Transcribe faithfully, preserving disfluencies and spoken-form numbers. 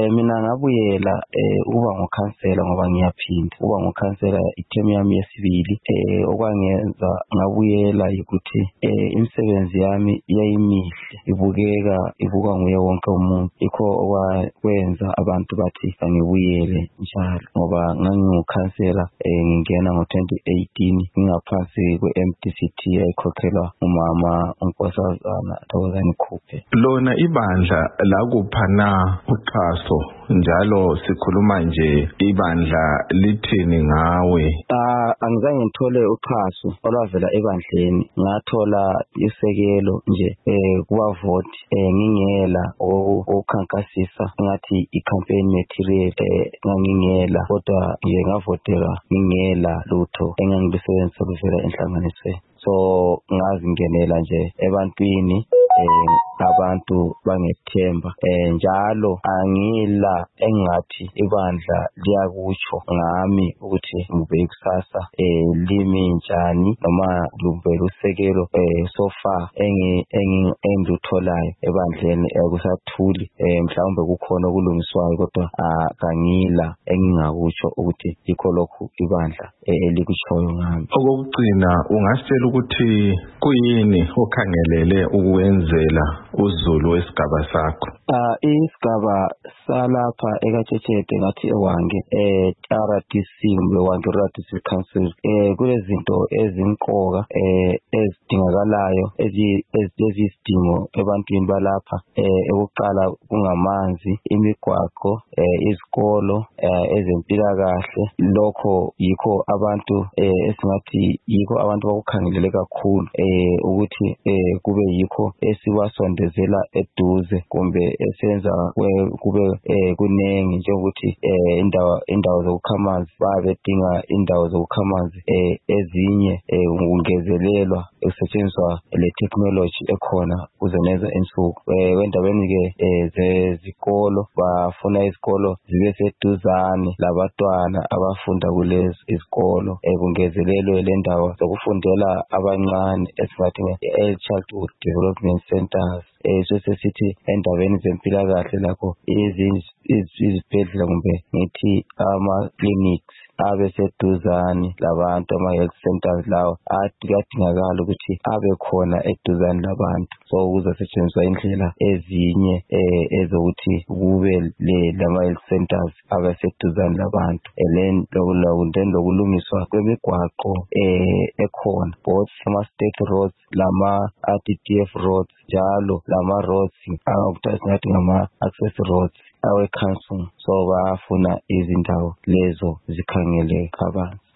eh mina ngabuyela eh uba ngokhansela ngoba ngiyaphinda uba ngokhansela ithemu yami yesibili eh okwangenza ngabuyela ukuthi eh imisebenzi yami yayimihle ibukeka ibuka nguye wonke umuntu ikho okwenza abantu bathi angibuyele njalo ngoba ngangingukhansela eh ngingena ngo twenty eighteen ngingaphansi kwe-M D C T ayikhokhelwa umama uNkosazana Thokozani Khuphe. Lona ibandla lakuphana uxhaso njalo sikhuluma nje ibandla lithini ngawe? Ah angizange ngithole uxhaso olwavela ebandleni ngathola isekelo nje eh kuwavoti eh ngingela okukhankasisa ngathi i-campaign material eh ngangingela kodwa nje ngavotela ngingela lutho engangilisebenzisa kuvela enhlanganisweni so ngazingenela nje ebantwini eh abantu bangethemba eh njalo angila engathi ibandla liyakutsho ngami ukuthi ngibe kusasa eh limi njani noma ngibele usekelo eh so far engi engitholayo ebandleni akusathuli eh mhlawumbe kukhona okulungiswayo kodwa akangila engingakutsho ukuthi ikho lokhu ibandla elikutshoyo ngami. Okugcina ungasitshela ukuthi kuyini okhangelele ukwenzela uZulu wesigaba sakho? Ah isigaba salapha ekaTshetshethe ngathi ewange eh R D C lewange R D C Council eh kulezinto ezinqoka eh ezidingakalayo eziyisidingo ebantwini balapha eh ukuqala kungamanzi imigwaqo eh izikolo eh ezempilakahle lokho yikho abantu eh esingathi yikho abantu bakukhangelele kakhulu eh ukuthi eh kube yikho esiwasondezela eduze kumbe esenza kube eh kunengi njengokuthi eh indawo indawo zokukhamanzi babedinga indawo zokukhamanzi eh ezinye eh ungezelelwa usetshenziswa le technology ekhona kuzeneza insuku eh wendaweni ke zezikolo bafuna izikolo zibe seduzane labantwana abafunda kulezi izikolo ekungezelelwe le ndawo zokufundela abancane esingathi early childhood development centers eh sesithi endaweni zempilakahle lakho izibhedlela kumbe ngithi ama clinics abe seduzane labantu ama health centers lawo adingakala ukuthi abe khona eduzane labantu so kuzosetshenziswa indlela ezinye eh ezokuthi kube le lama health centers abe seduzane labantu and then lokulungiswa kwemigwaqo eh ekhona both ama state roads lama R D D F roads njalo lama roads akuthi ngathi ngama access roads awe council so bafuna izindawo lezo zikhangele kabanzi.